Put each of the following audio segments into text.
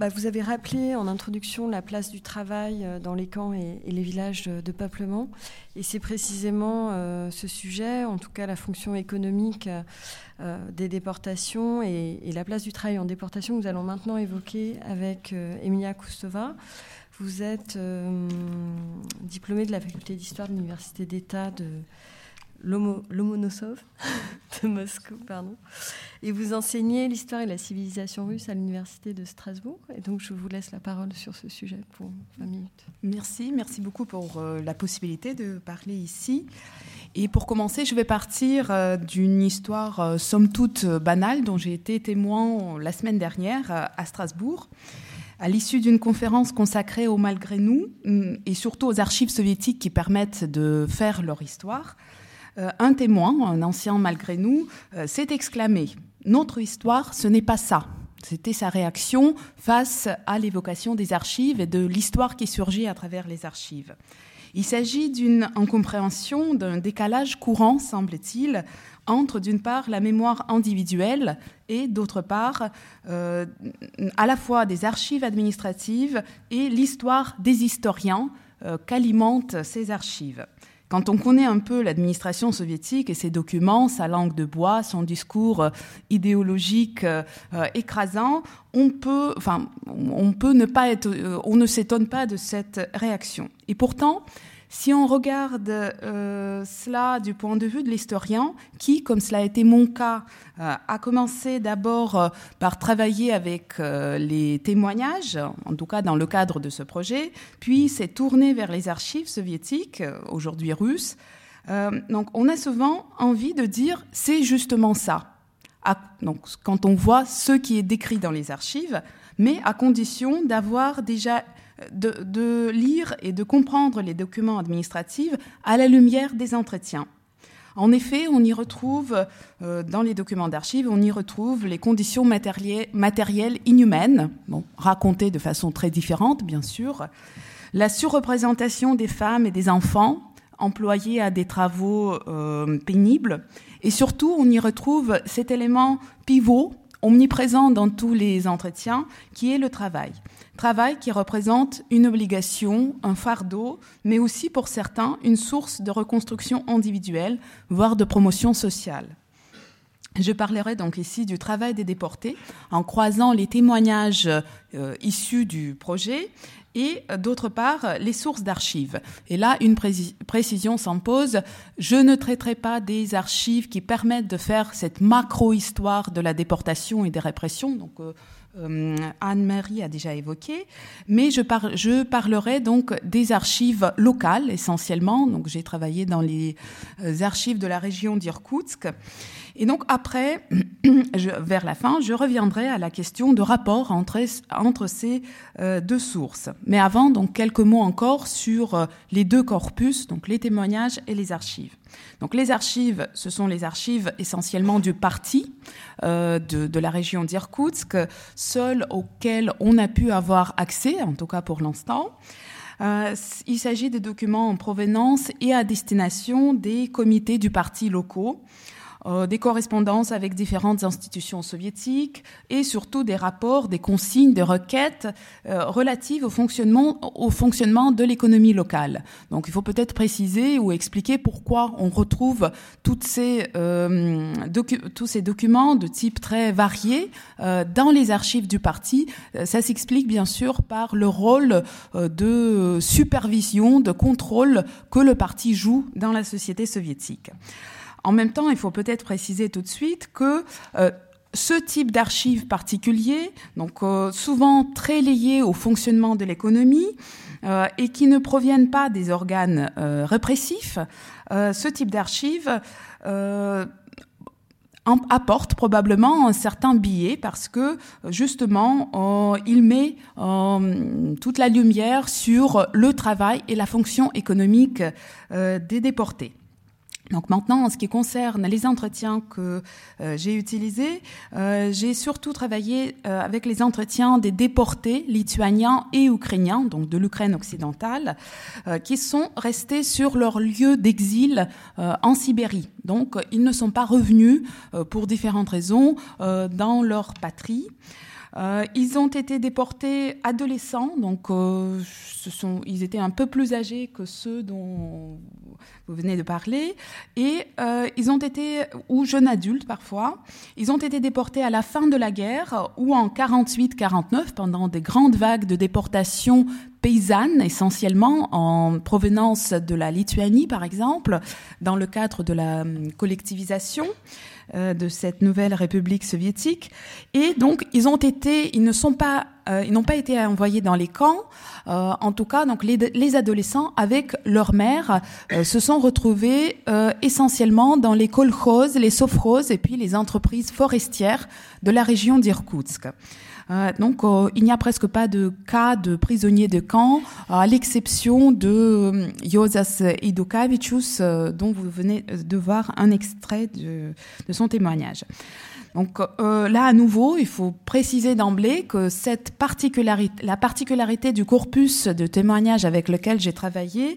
Vous avez rappelé en introduction la place du travail dans les camps et les villages de peuplement. Et c'est précisément ce sujet, en tout cas la fonction économique des déportations et la place du travail en déportation que nous allons maintenant évoquer avec Emilia Koustova. Vous êtes diplômée de la faculté d'histoire de l'Université d'État de Lomonosov de Moscou, et vous enseignez l'histoire et la civilisation russe à l'Université de Strasbourg. Et donc, je vous laisse la parole sur ce sujet pour 20 minutes. Merci beaucoup pour la possibilité de parler ici. Et pour commencer, je vais partir d'une histoire somme toute banale dont j'ai été témoin la semaine dernière à Strasbourg, à l'issue d'une conférence consacrée au malgré nous et surtout aux archives soviétiques qui permettent de faire leur histoire. Un témoin, un ancien malgré nous, s'est exclamé « Notre histoire, ce n'est pas ça ». C'était sa réaction face à l'évocation des archives et de l'histoire qui surgit à travers les archives. Il s'agit d'une incompréhension, d'un décalage courant, semble-t-il, entre d'une part la mémoire individuelle et d'autre part à la fois des archives administratives et l'histoire des historiens qu'alimentent ces archives. Quand on connaît un peu l'administration soviétique et ses documents, sa langue de bois, son discours idéologique écrasant, on ne s'étonne pas de cette réaction. Et pourtant, si on regarde cela du point de vue de l'historien, qui, comme cela a été mon cas, a commencé d'abord par travailler avec les témoignages, en tout cas dans le cadre de ce projet, puis s'est tourné vers les archives soviétiques, aujourd'hui russes. Donc on a souvent envie de dire « c'est justement ça ». Donc quand on voit ce qui est décrit dans les archives, mais à condition d'avoir déjà de lire et de comprendre les documents administratifs à la lumière des entretiens. En effet, on y retrouve, dans les documents d'archives, on y retrouve les conditions matérielles inhumaines, racontées de façon très différente, bien sûr, la surreprésentation des femmes et des enfants employés à des travaux pénibles, et surtout, on y retrouve cet élément pivot, omniprésent dans tous les entretiens, qui est le travail. Travail qui représente une obligation, un fardeau, mais aussi pour certains une source de reconstruction individuelle, voire de promotion sociale. Je parlerai donc ici du travail des déportés en croisant les témoignages issus du projet et d'autre part les sources d'archives. Et là, une précision s'impose. Je ne traiterai pas des archives qui permettent de faire cette macro-histoire de la déportation et des répressions, donc Anne-Marie a déjà évoqué, mais je parlerai donc des archives locales essentiellement. Donc j'ai travaillé dans les archives de la région d'Irkoutsk. Et donc après, vers la fin, je reviendrai à la question de rapport entre ces deux sources. Mais avant, donc quelques mots encore sur les deux corpus, donc les témoignages et les archives. Donc les archives, ce sont les archives essentiellement du parti de la région d'Irkoutsk, seules auxquelles on a pu avoir accès, en tout cas pour l'instant. Il s'agit des documents en provenance et à destination des comités du parti locaux, des correspondances avec différentes institutions soviétiques et surtout des rapports, des consignes, des requêtes relatives au fonctionnement de l'économie locale. Donc il faut peut-être préciser ou expliquer pourquoi on retrouve tous ces documents de type très varié dans les archives du parti. Ça s'explique bien sûr par le rôle de supervision, de contrôle que le parti joue dans la société soviétique. En même temps, il faut peut-être préciser tout de suite que ce type d'archives particulier, donc souvent très liés au fonctionnement de l'économie et qui ne proviennent pas des organes répressifs, ce type d'archives apporte probablement un certain biais parce que justement il met toute la lumière sur le travail et la fonction économique des déportés. Donc maintenant, en ce qui concerne les entretiens que j'ai utilisés, j'ai surtout travaillé avec les entretiens des déportés lituaniens et ukrainiens, donc de l'Ukraine occidentale, qui sont restés sur leur lieu d'exil en Sibérie. Donc ils ne sont pas revenus pour différentes raisons dans leur patrie. Ils ont été déportés adolescents, donc ils étaient un peu plus âgés que ceux dont vous venez de parler, et ils ont été, ou jeunes adultes parfois, ils ont été déportés à la fin de la guerre ou en 48-49 pendant des grandes vagues de déportation paysannes, essentiellement en provenance de la Lituanie par exemple, dans le cadre de la collectivisation de cette nouvelle république soviétique. Et donc ils n'ont pas été envoyés dans les camps. En tout cas, donc les adolescents avec leur mère se sont retrouvés essentiellement dans les kolkhozes, les sovkhozes et puis les entreprises forestières de la région d'Irkoutsk. Donc, il n'y a presque pas de cas de prisonniers de camp, à l'exception de Josas Idukavicius, dont vous venez de voir un extrait de son témoignage. Donc là, à nouveau, il faut préciser d'emblée que la particularité du corpus de témoignages avec lequel j'ai travaillé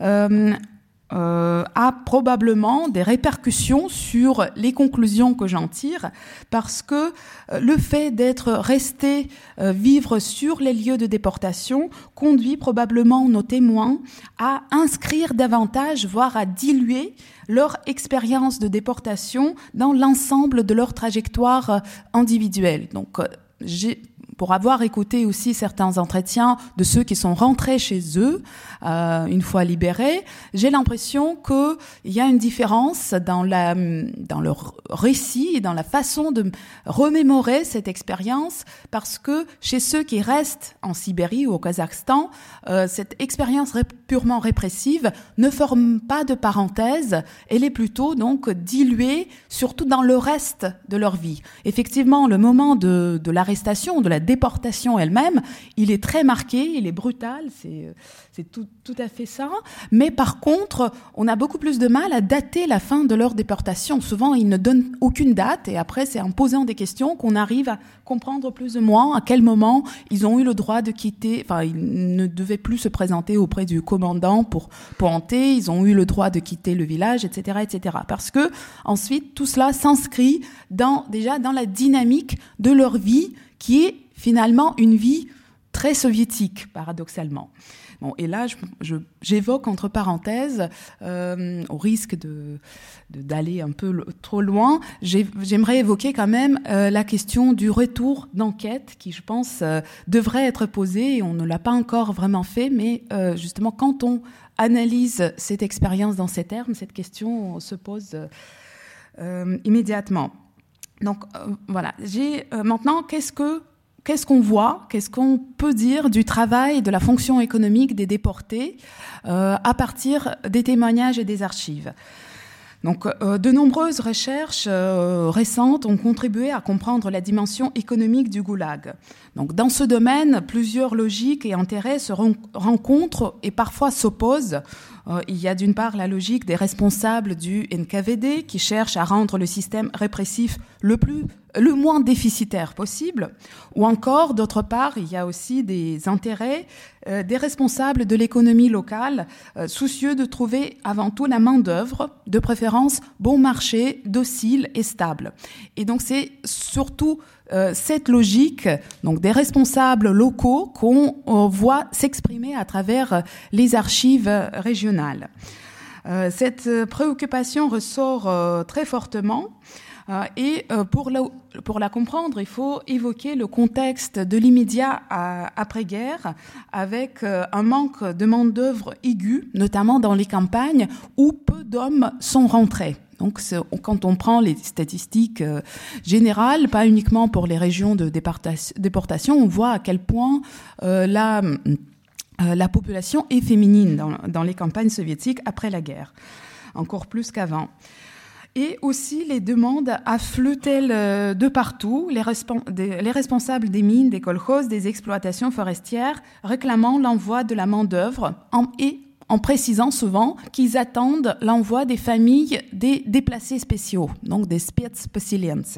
a probablement des répercussions sur les conclusions que j'en tire, parce que le fait d'être resté vivre sur les lieux de déportation conduit probablement nos témoins à inscrire davantage, voire à diluer leur expérience de déportation dans l'ensemble de leur trajectoire individuelle. Donc, pour avoir écouté aussi certains entretiens de ceux qui sont rentrés chez eux une fois libérés, j'ai l'impression qu'il y a une différence dans leur récit et dans la façon de remémorer cette expérience, parce que chez ceux qui restent en Sibérie ou au Kazakhstan, cette expérience purement répressive ne forme pas de parenthèse, elle est plutôt donc diluée, surtout dans le reste de leur vie. Effectivement, le moment de l'arrestation, de la déportation elle-même, il est très marqué, il est brutal, c'est tout à fait ça. Mais par contre, on a beaucoup plus de mal à dater la fin de leur déportation. Souvent, ils ne donnent aucune date, et après, c'est en posant des questions qu'on arrive à comprendre plus ou moins à quel moment ils ont eu le droit de quitter. Enfin, ils ne devaient plus se présenter auprès du commandant pour pointer. Ils ont eu le droit de quitter le village, etc., etc. Parce que ensuite, tout cela s'inscrit déjà dans la dynamique de leur vie, qui est finalement une vie très soviétique, paradoxalement. Bon, et là, j'évoque entre parenthèses, au risque d'aller un peu trop loin, j'aimerais évoquer quand même la question du retour d'enquête qui, je pense, devrait être posée, et on ne l'a pas encore vraiment fait, mais justement, quand on analyse cette expérience dans ces termes, cette question se pose immédiatement. Donc, voilà. Maintenant, qu'est-ce qu'on voit, qu'est-ce qu'on peut dire du travail, de la fonction économique des déportés à partir des témoignages et des archives. Donc, de nombreuses recherches récentes ont contribué à comprendre la dimension économique du goulag. Donc, dans ce domaine, plusieurs logiques et intérêts se rencontrent et parfois s'opposent. Il y a d'une part la logique des responsables du NKVD qui cherchent à rendre le système répressif le moins déficitaire possible, ou encore, d'autre part, il y a aussi des intérêts des responsables de l'économie locale, soucieux de trouver avant tout la main-d'œuvre, de préférence bon marché, docile et stable. Et donc c'est surtout cette logique, donc des responsables locaux, qu'on voit s'exprimer à travers les archives régionales. Cette préoccupation ressort très fortement. Et pour la comprendre, il faut évoquer le contexte de l'immédiat après-guerre, avec un manque de main-d'œuvre aigu, notamment dans les campagnes où peu d'hommes sont rentrés. Donc, quand on prend les statistiques générales, pas uniquement pour les régions de déportation, on voit à quel point la population est féminine dans les campagnes soviétiques après la guerre, encore plus qu'avant. Et aussi, les demandes affluent-elles de partout, les responsables des mines, des kolkhozes, des exploitations forestières, réclamant l'envoi de la main-d'œuvre en précisant souvent qu'ils attendent l'envoi des familles des déplacés spéciaux, donc des spetsposiljenцы.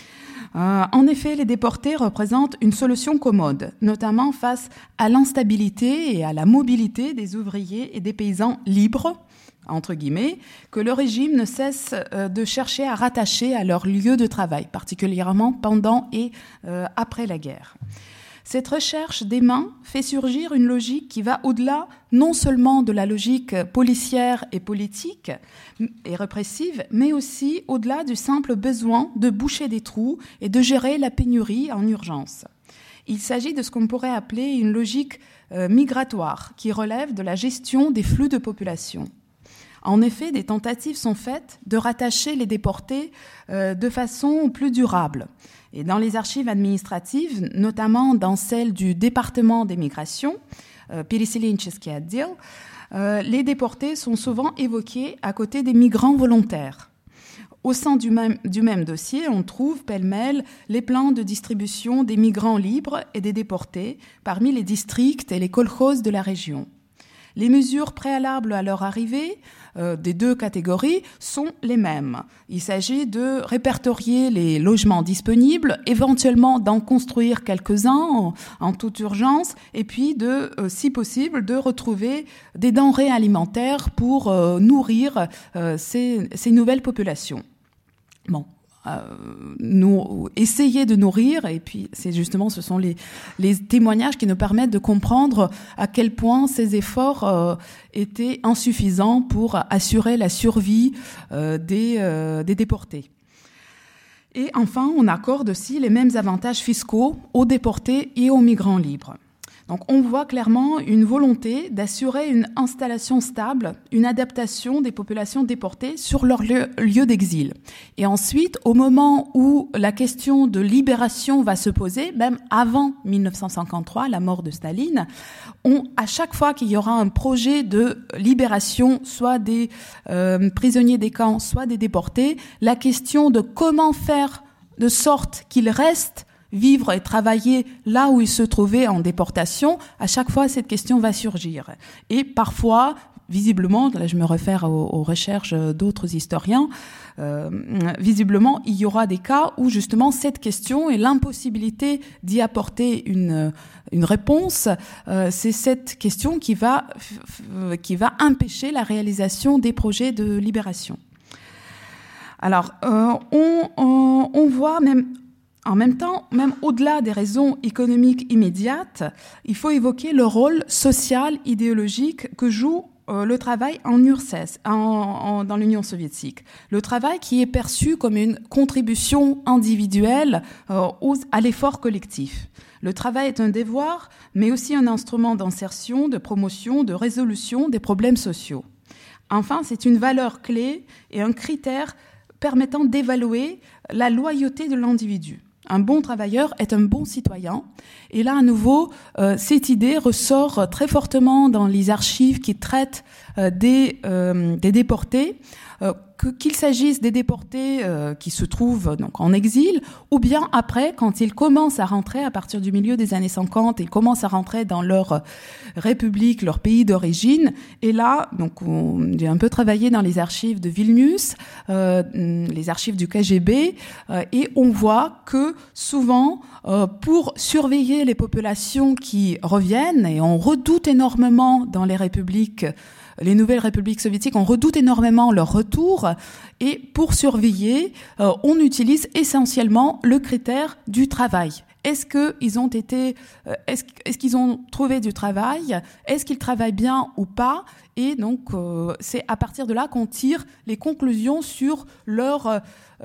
En effet, les déportés représentent une solution commode, notamment face à l'instabilité et à la mobilité des ouvriers et des paysans libres, entre guillemets, que le régime ne cesse de chercher à rattacher à leur lieu de travail, particulièrement pendant et après la guerre. Cette recherche des mains fait surgir une logique qui va au-delà non seulement de la logique policière et politique et répressive, mais aussi au-delà du simple besoin de boucher des trous et de gérer la pénurie en urgence. Il s'agit de ce qu'on pourrait appeler une logique migratoire qui relève de la gestion des flux de population. En effet, des tentatives sont faites de rattacher les déportés de façon plus durable. Et dans les archives administratives, notamment dans celles du département des migrations, Переселенческий отдел, les déportés sont souvent évoqués à côté des migrants volontaires. Au sein du même dossier, on trouve pêle-mêle les plans de distribution des migrants libres et des déportés parmi les districts et les kolkhozes de la région. Les mesures préalables à leur arrivée des deux catégories sont les mêmes. Il s'agit de répertorier les logements disponibles, éventuellement d'en construire quelques-uns en toute urgence, et puis si possible, de retrouver des denrées alimentaires pour nourrir ces nouvelles populations. Bon. Nous essayer de nourrir, et puis ce sont les témoignages qui nous permettent de comprendre à quel point ces efforts étaient insuffisants pour assurer la survie des déportés. Et enfin, on accorde aussi les mêmes avantages fiscaux aux déportés et aux migrants libres. Donc on voit clairement une volonté d'assurer une installation stable, une adaptation des populations déportées sur leur lieu d'exil. Et ensuite, au moment où la question de libération va se poser, même avant 1953, la mort de Staline, à chaque fois qu'il y aura un projet de libération, soit des prisonniers des camps, soit des déportés, la question de comment faire de sorte qu'ils restent vivre et travailler là où ils se trouvaient en déportation, à chaque fois, cette question va surgir. Et parfois, visiblement, là je me réfère aux recherches d'autres historiens, visiblement, il y aura des cas où justement cette question et l'impossibilité d'y apporter une réponse, c'est cette question qui va empêcher la réalisation des projets de libération. Alors, on voit en même temps, même au-delà des raisons économiques immédiates, il faut évoquer le rôle social, idéologique que joue le travail en URSS, dans l'Union soviétique. Le travail qui est perçu comme une contribution individuelle à l'effort collectif. Le travail est un devoir, mais aussi un instrument d'insertion, de promotion, de résolution des problèmes sociaux. Enfin, c'est une valeur clé et un critère permettant d'évaluer la loyauté de l'individu. Un bon travailleur est un bon citoyen. Et là, à nouveau, cette idée ressort très fortement dans les archives qui traitent des déportés, qu'il s'agisse des déportés qui se trouvent donc en exil, ou bien après, quand ils commencent à rentrer à partir du milieu des années 50, ils commencent à rentrer dans leur république, leur pays d'origine. Et là, donc, j'ai un peu travaillé dans les archives de Vilnius, les archives du KGB, et on voit que souvent, pour surveiller les populations qui reviennent, et on redoute énormément dans les nouvelles républiques soviétiques, on redoute énormément leur retour, et pour surveiller, on utilise essentiellement le critère du travail. Est-ce qu'ils ont trouvé du travail? Est-ce qu'ils travaillent bien ou pas? Et donc, c'est à partir de là qu'on tire les conclusions sur leur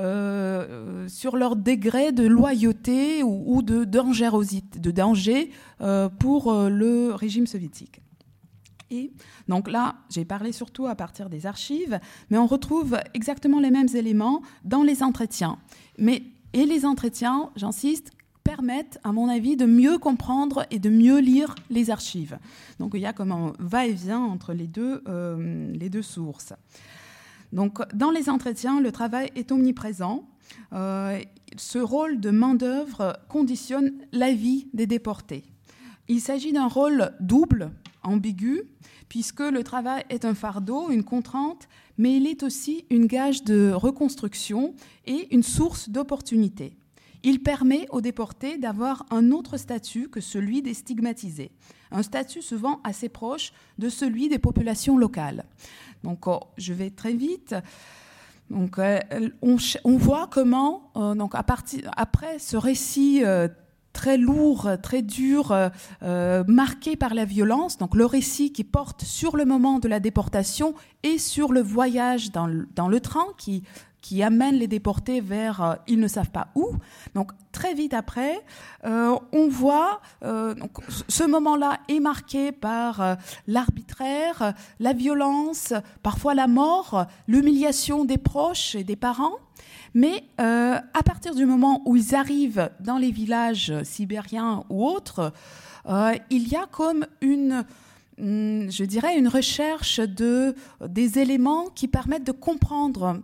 degré de loyauté ou de dangerosité, de danger pour le régime soviétique. Et donc là, j'ai parlé surtout à partir des archives, mais on retrouve exactement les mêmes éléments dans les entretiens. Et les entretiens, j'insiste, permettent, à mon avis, de mieux comprendre et de mieux lire les archives. Donc il y a comme un va-et-vient entre les deux sources. Donc dans les entretiens, le travail est omniprésent. Ce rôle de main-d'œuvre conditionne la vie des déportés. Il s'agit d'un rôle double, ambigu, puisque le travail est un fardeau, une contrainte, mais il est aussi une gage de reconstruction et une source d'opportunités. Il permet aux déportés d'avoir un autre statut que celui des stigmatisés, un statut souvent assez proche de celui des populations locales. Donc, je vais très vite. Donc, on voit comment, donc après ce récit très lourd, très dur, marqué par la violence, donc le récit qui porte sur le moment de la déportation et sur le voyage dans le train qui amène les déportés vers ils ne savent pas où. Donc très vite après, on voit donc, ce moment-là est marqué par l'arbitraire, la violence, parfois la mort, l'humiliation des proches et des parents. Mais à partir du moment où ils arrivent dans les villages sibériens ou autres, il y a comme une recherche des éléments qui permettent de comprendre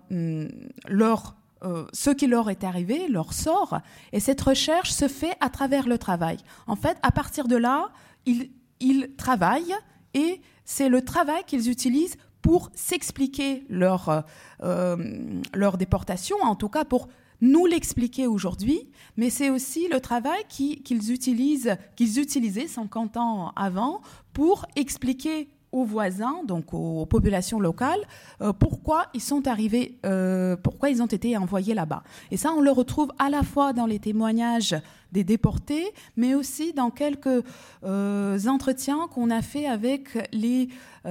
ce qui leur est arrivé, leur sort. Et cette recherche se fait à travers le travail. En fait, à partir de là, ils travaillent et c'est le travail qu'ils utilisent pour s'expliquer leur déportation, en tout cas pour nous l'expliquer aujourd'hui, mais c'est aussi le travail qu'ils utilisaient 50 ans avant pour expliquer aux voisins, donc aux populations locales, pourquoi ils sont arrivés, pourquoi ils ont été envoyés là-bas. Et ça, on le retrouve à la fois dans les témoignages des déportés, mais aussi dans quelques entretiens qu'on a fait avec les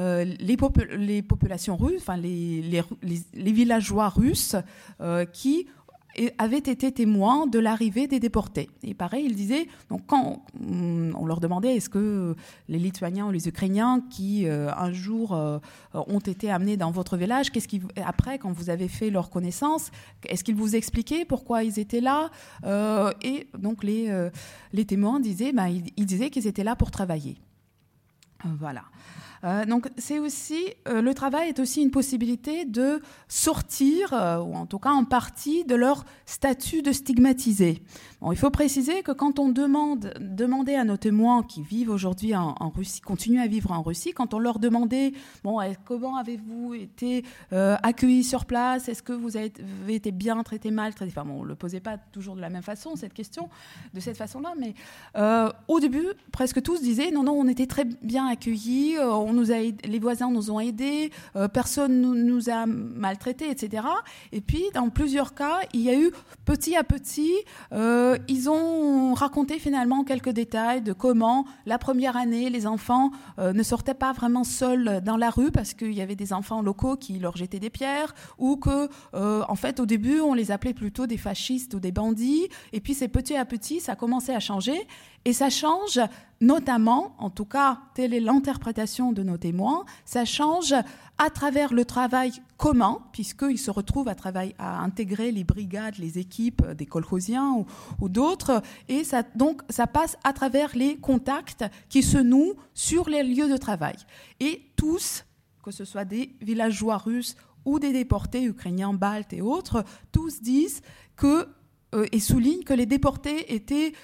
populations russes, enfin les villageois russes qui avaient été témoins de l'arrivée des déportés. Et pareil, ils disaient, donc quand on leur demandait est-ce que les Lituaniens ou les Ukrainiens qui un jour ont été amenés dans votre village, après, quand vous avez fait leur connaissance, est-ce qu'ils vous expliquaient pourquoi ils étaient là et donc les témoins disaient, ils disaient qu'ils étaient là pour travailler. Voilà. Donc c'est aussi le travail est aussi une possibilité de sortir ou en tout cas en partie de leur statut de stigmatisé. Bon, il faut préciser que quand on demandait à nos témoins qui vivent aujourd'hui en Russie, continuent à vivre en Russie, quand on leur demandait comment avez-vous été accueillis sur place, est-ce que vous avez été bien traité, mal traité, enfin on le posait pas toujours de la même façon cette question, de cette façon-là, mais au début presque tous disaient non on était très bien accueillis, les voisins nous ont aidés, personne nous a maltraités, etc. Et puis, dans plusieurs cas, il y a eu, petit à petit, ils ont raconté finalement quelques détails de comment, la première année, les enfants ne sortaient pas vraiment seuls dans la rue parce qu'il y avait des enfants locaux qui leur jetaient des pierres, ou que, en fait, au début, on les appelait plutôt des fascistes ou des bandits. Et puis, c'est petit à petit, ça a commencé à changer. Et ça change notamment, en tout cas, telle est l'interprétation de nos témoins, ça change à travers le travail commun, puisqu'ils se retrouvent à intégrer les brigades, les équipes des kolkhosiens ou d'autres, et ça passe à travers les contacts qui se nouent sur les lieux de travail. Et tous, que ce soit des villageois russes ou des déportés ukrainiens, baltes et autres, tous disent et soulignent que les déportés étaient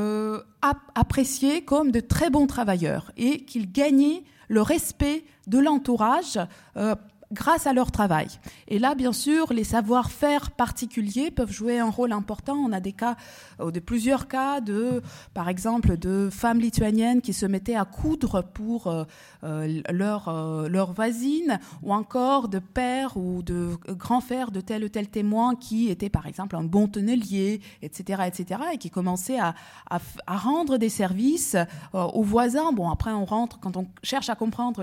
appréciés comme de très bons travailleurs et qu'ils gagnaient le respect de l'entourage grâce à leur travail. Et là, bien sûr, les savoir-faire particuliers peuvent jouer un rôle important. On a plusieurs cas par exemple, de femmes lituaniennes qui se mettaient à coudre pour leurs voisines, ou encore de pères ou de grands-pères de tel ou tel témoin qui était, par exemple, un bon tonnelier, etc., et qui commençait à rendre des services aux voisins. Bon, après, quand on cherche à comprendre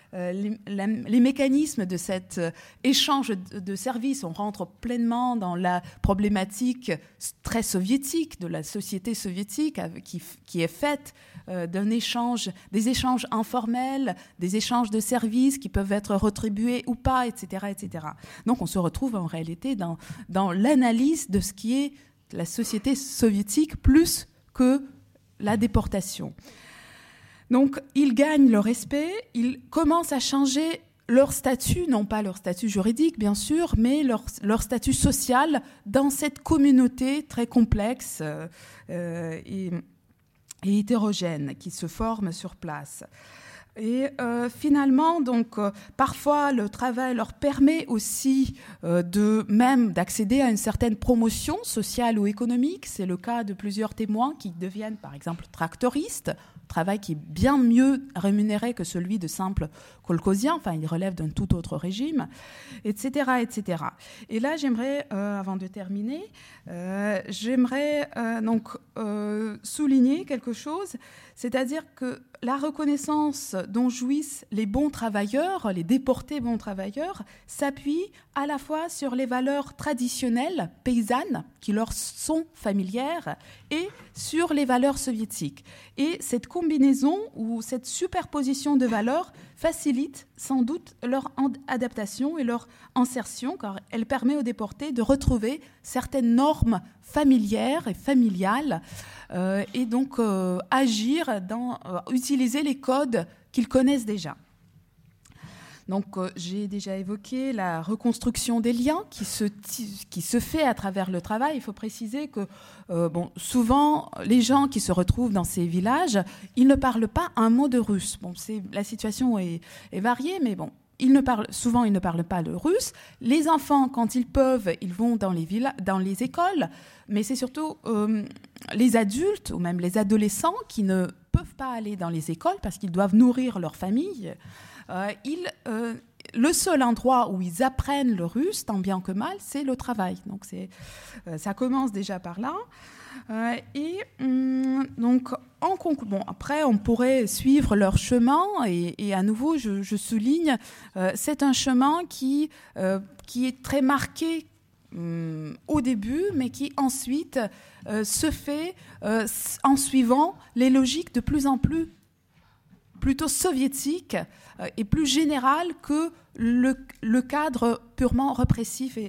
les mécanismes de cet échange de services, on rentre pleinement dans la problématique très soviétique de la société soviétique qui est faite des échanges informels, des échanges de services qui peuvent être retribués ou pas, etc., etc. Donc on se retrouve en réalité dans l'analyse de ce qui est la société soviétique plus que la déportation. Donc, ils gagnent le respect, ils commencent à changer leur statut, non pas leur statut juridique, bien sûr, mais leur statut social dans cette communauté très complexe et hétérogène qui se forme sur place. Et finalement, donc, parfois, le travail leur permet aussi d'accéder à une certaine promotion sociale ou économique. C'est le cas de plusieurs témoins qui deviennent, par exemple, tractoristes, travail qui est bien mieux rémunéré que celui de simples kolkhozien, enfin il relève d'un tout autre régime, etc., etc. Et là, j'aimerais, avant de terminer, souligner quelque chose, c'est-à-dire que la reconnaissance dont jouissent les bons travailleurs, les déportés bons travailleurs, s'appuie à la fois sur les valeurs traditionnelles, paysannes, qui leur sont familières, et sur les valeurs soviétiques. Et cette combinaison ou cette superposition de valeurs facilite sans doute leur adaptation et leur insertion, car elle permet aux déportés de retrouver certaines normes familières et familiales, et donc agir utiliser les codes qu'ils connaissent déjà. Donc, j'ai déjà évoqué la reconstruction des liens qui se fait à travers le travail. Il faut préciser que, souvent, les gens qui se retrouvent dans ces villages, ils ne parlent pas un mot de russe. Bon, la situation est variée, mais bon, souvent, ils ne parlent pas le russe. Les enfants, quand ils peuvent, ils vont dans les écoles, mais c'est surtout les adultes ou même les adolescents qui ne peuvent pas aller dans les écoles parce qu'ils doivent nourrir leur famille. Le seul endroit où ils apprennent le russe, tant bien que mal, c'est le travail. Donc ça commence déjà par là. Après, on pourrait suivre leur chemin. Et à nouveau, je souligne, c'est un chemin qui est très marqué au début, mais qui ensuite se fait en suivant les logiques de plus en plus plutôt soviétique et plus général que le cadre purement répressif.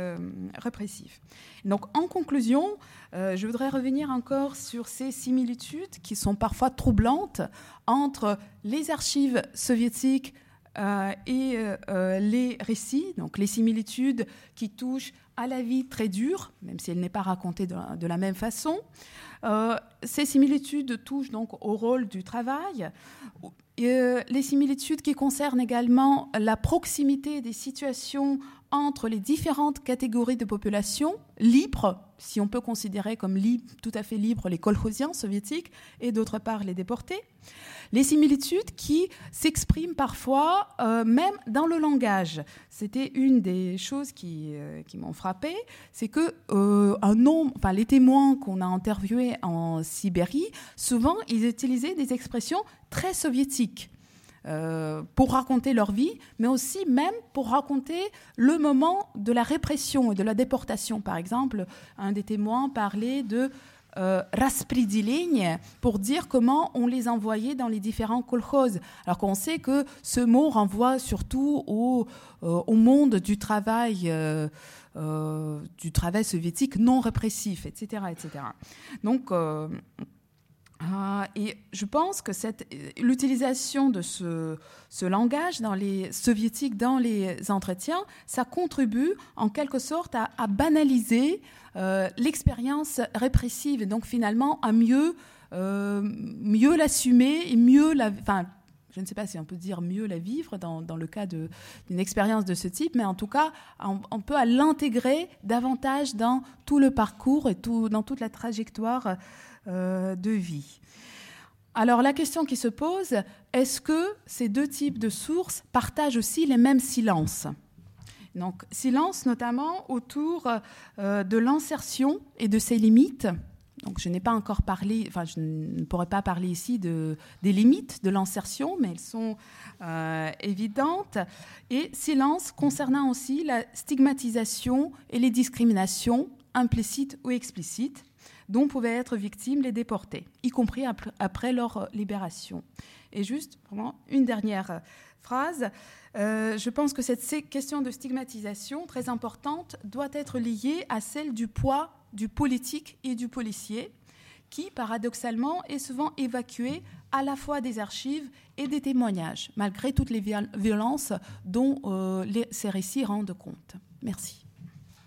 Donc, en conclusion, je voudrais revenir encore sur ces similitudes qui sont parfois troublantes entre les archives soviétiques et les récits, donc les similitudes qui touchent à la vie très dure, même si elle n'est pas racontée de la même façon. Ces similitudes touchent donc au rôle du travail. Les similitudes qui concernent également la proximité des situations entre les différentes catégories de population libres, si on peut considérer comme tout à fait libres les kolkhoziens soviétiques et d'autre part les déportés. Les similitudes qui s'expriment parfois même dans le langage. C'était une des choses qui m'ont frappée, c'est que les témoins qu'on a interviewés en Sibérie, souvent ils utilisaient des expressions très soviétiques pour raconter leur vie, mais aussi même pour raconter le moment de la répression et de la déportation. Par exemple, un des témoins parlait de распределение pour dire comment on les envoyait dans les différents kolkhozes. Alors qu'on sait que ce mot renvoie surtout au monde du travail soviétique non répressif, etc., etc. Donc, et je pense que l'utilisation de ce langage soviétique dans les entretiens, ça contribue en quelque sorte à banaliser l'expérience répressive et donc finalement à mieux l'assumer et je ne sais pas si on peut dire mieux la vivre dans le cas d'une expérience de ce type, mais en tout cas, on peut l'intégrer davantage dans tout le parcours et dans toute la trajectoire de vie. Alors la question qui se pose, est-ce que ces deux types de sources partagent aussi les mêmes silences ? Donc silence notamment autour de l'insertion et de ses limites. Donc je n'ai pas encore parlé, je ne pourrais pas parler ici des limites de l'insertion, mais elles sont évidentes. Et silence concernant aussi la stigmatisation et les discriminations implicites ou explicites dont pouvaient être victimes les déportés, y compris après leur libération. Et juste, vraiment, une dernière phrase. Je pense que cette question de stigmatisation, très importante, doit être liée à celle du poids du politique et du policier, qui, paradoxalement, est souvent évacué à la fois des archives et des témoignages, malgré toutes les violences dont ces récits rendent compte. Merci.